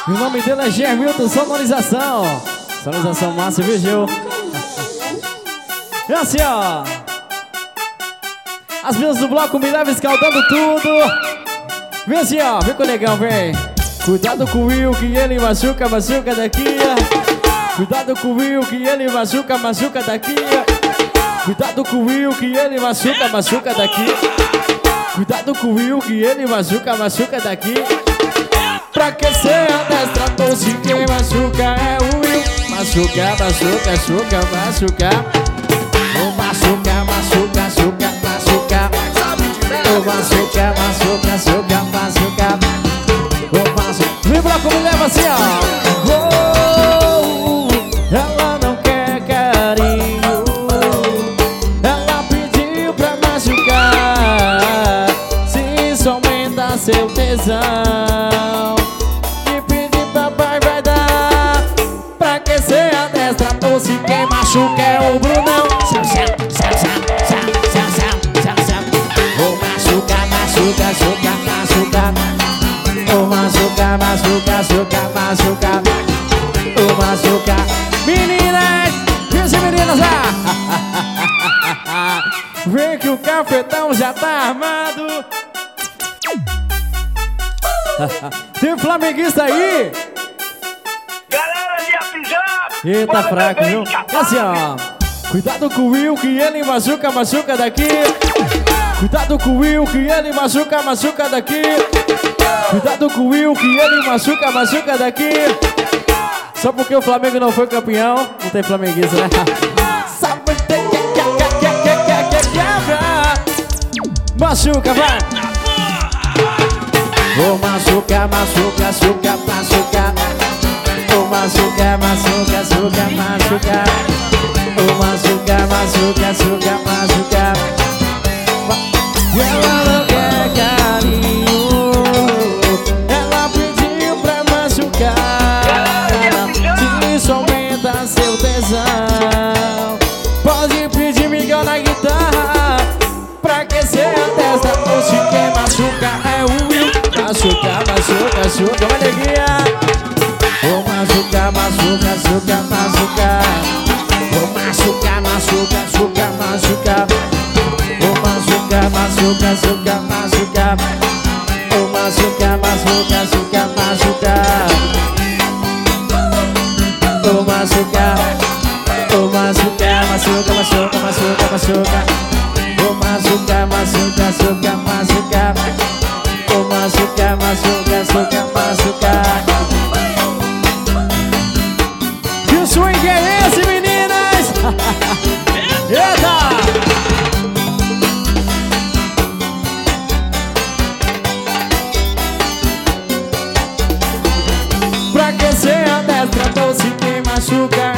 O nome dele é Germilton, sonorização. Sonorização massa, viu, Gil? E assim, ó. As meninas do bloco me levam escaldando tudo. Vem assim, ó, vem com o negão, vem. Cuidado com o Will, que ele machuca, machuca daqui. Cuidado com o Will, que ele machuca, machuca daqui. Cuidado com o Will, que ele machuca, machuca daqui. Cuidado com o Will, que ele machuca, machuca daqui. Pra que ser a destra doce, quem machuca é o Will. Machuca, machuca, machuca, machuca. Oh, machuca, machuca, machuca, machuca. Oh, machuca, machuca, machuca, machuca. Oh, machuca. Vem pra como leva assim, ó. Oh, ela não quer carinho. Ela pediu pra machucar. Se isso aumenta seu tesão, e pedir papai vai dar. Pra que ser a destra doce, quem machuca é o Brunão. Oh, machuca, machuca, machuca, machuca. Oh, machuca, machuca, machuca, machuca. Oh, machuca. Meninas, e meninas, vem que o cafetão já tá armado. Tem flamenguista aí? Galera de Apijá! Eita, fraco, viu? É assim, ó. Cuidado com o Will, que ele machuca, machuca daqui. Cuidado com o Will, que ele machuca, machuca daqui. Cuidado com o Will, que ele machuca, machuca daqui. Só porque o Flamengo não foi campeão, não tem flamenguista, né? Sabe machuca, vai! Oh, machuca, machuca, machuca, machuca. Oh, machuca, machuca, machuca, machuca. Oh, machuca, machuca, machuca, machuca. E ela não quer carinho. Ela pediu pra machucar. Se isso aumenta seu tesão, pode pedir Miguel na guitarra. Pra aquecer a testa, doce, quem machuca é o Will. Machuca, machuca, machuca, uma alegria. Oh, machuca, machuca, machuca, machuca. Oh, machuca, machuca, machuca, machuca. Oh, machuca, machuca, machuca, machuca. Oh, machuca, machuca, machuca, machuca. Oh, machuca, oh, machuca, machuca, machuca, machuca, machuca. Oh, machuca, machuca, machuca, machuca. Oh, machuca, machuca, machuca, machuca. E o swing é esse, meninas? Eita! Pra aquecer a destra doce, quem machuca